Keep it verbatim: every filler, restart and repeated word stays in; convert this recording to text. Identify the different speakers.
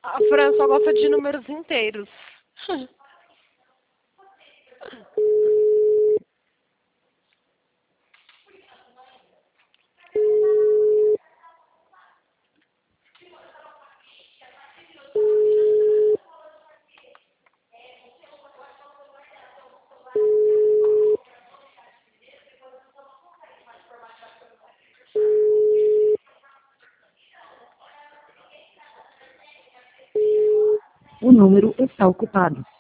Speaker 1: A Fran só gosta de números inteiros.
Speaker 2: O número está ocupado.